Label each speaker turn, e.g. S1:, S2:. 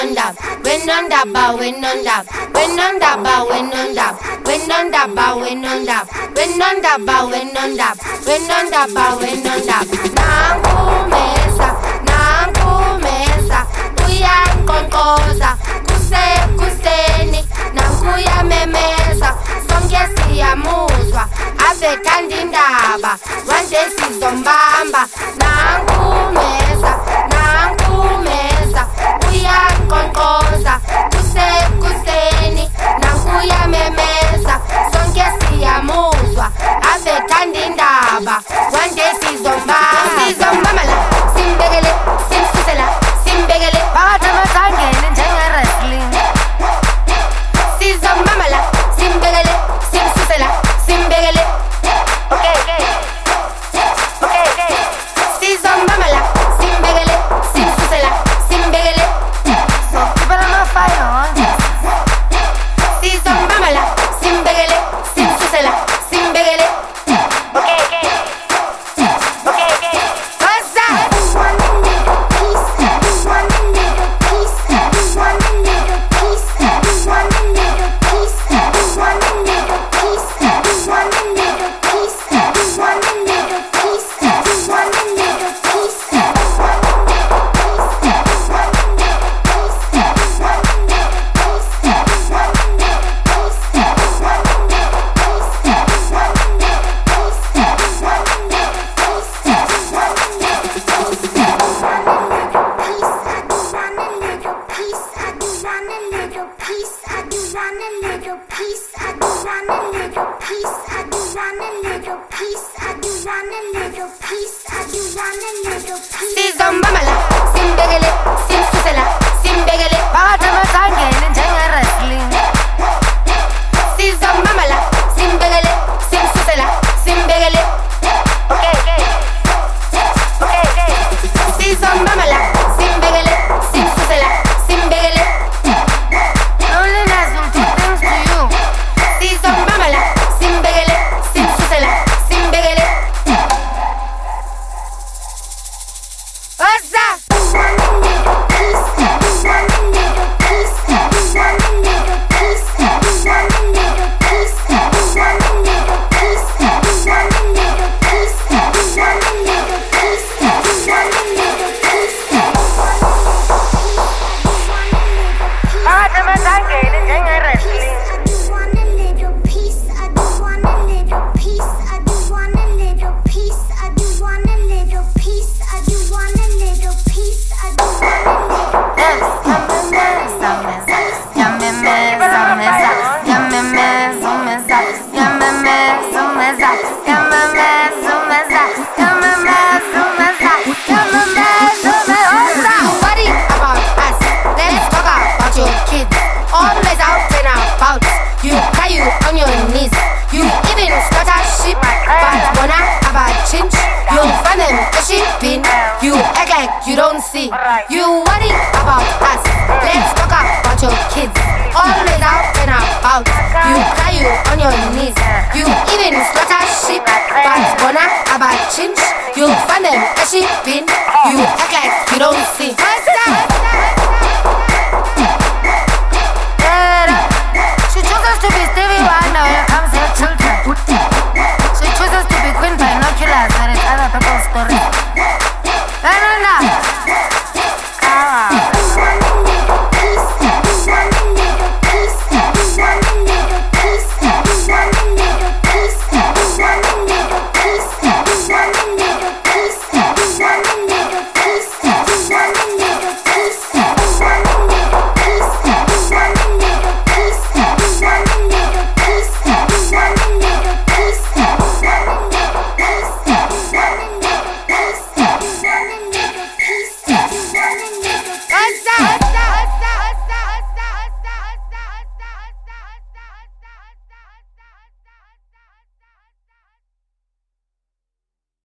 S1: winondab, winondaba, winondab, winondaba, winondab, winondaba, winondab, winondaba, winondab, winondaba, winondab. Nankumesa, nankumesa, uyankonkoza, kuseni, nankuya memeza, sonke siyamuzwa, ave kandi indaba, wanje sizombamba, nankumesa, nankumesa, uyankonkoza, kuseni, nankuya memeza, sonke siyamuzwa, ave kandi indaba, wanje sizombamba, sizombamala, simbegele, simsusela, simbegele,
S2: Bagathabatangene njenge-wrestling.
S1: sizombamala, simbegele, simsusela, simbegele, sizombamala, simbegele, simsusela, simbegele,
S2: So keep it on the fire.
S1: sizombamala, simbegele, simsusela, simbegele. What's up? Sizombamala, simbegele, simsusela, simbegele,
S2: Bagathabatangene njenge-wrestling.
S1: sizombamala, simbegele, simsusela, simbegele, sizombamala, simbegele, simsusela, simbegele,
S2: Loneliness will do things to you.
S1: sizombamala, simbegele, simsusela, simbegele. What's up?
S2: Bagathabatangene njenge-wrestling.
S1: Worry about us. Let's talk about your kids. Always out and about. You cry you on your knees. You even slaughter sheep. But wanna about chinch. You find them a sheep bin. You act like you don't see. You worry about us. Let's talk about your kids. Always out and about. You cry you on your knees. You even slaughter sheep. But wanna about chinch. You find them a sheep bin. You act like you don't see. What's up?